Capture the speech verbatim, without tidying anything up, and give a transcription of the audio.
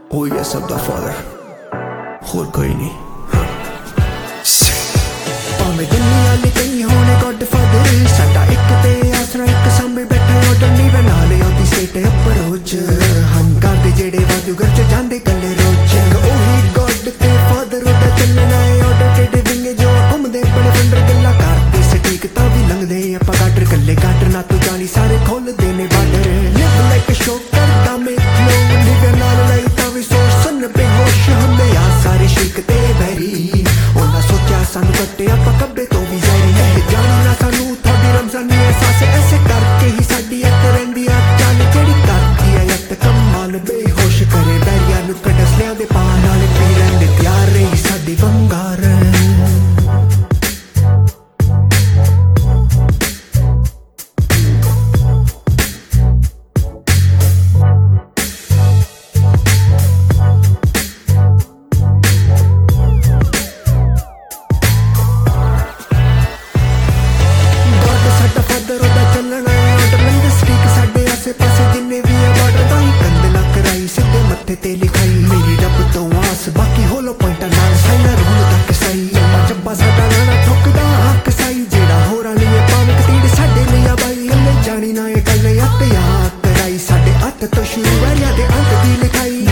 हो गया सब दा फादर, होर कोई नहीं। भावें दुनिया ली कई होने गॉड फादर, साडा इक ते आसरा इक सामने बैठा ऑर्डर नहीं बना ले आती स्टेट अप्रोच। हम करदे जेड़े वादू घर च जांदे कल्ले रोज, ओही गॉड ते फादर ओदा चलना है ऑर्डर टेढ़े विंगे जो घूमदे बड़े बंडर गल्ला करदे सटीक तां भी लंघदे आपां गाडर कल्ले गाडर ना तू जानी सारे खोलदे ने बाडर। लिव लाइक शो करदा में फ्लो लिव नाल लाई तां भी सोच सन बेहोश हमने आ सारे शिक ते बैरी। ओना सोचा सानू कट्टे आपां कब्बे तो भी जारी जानी ना सानू थोड़ी रमजानी एहसास ऐसे करके ही साडी अत रहिंदी आ चाल जेड़ी करदी आ अत कमाल बेहोश करे बैरिया नू कटस लिया दे पा नाल पी रहिंदे त्यार रही साडी वंगार। ते लिखाई मेरी रब तो आस बाकी होलो पॉइंटा नाल साइना रूल तक सही चब्बा साडा लाना ठुकदा हक साई जेड़ा होरां लिए पावे कतीड़ साडे लिया बाई अल्ले जानी ना ए गल्ले अत या कराई साडे अत तो शुरू वरिया दे अंत दी लिखाई।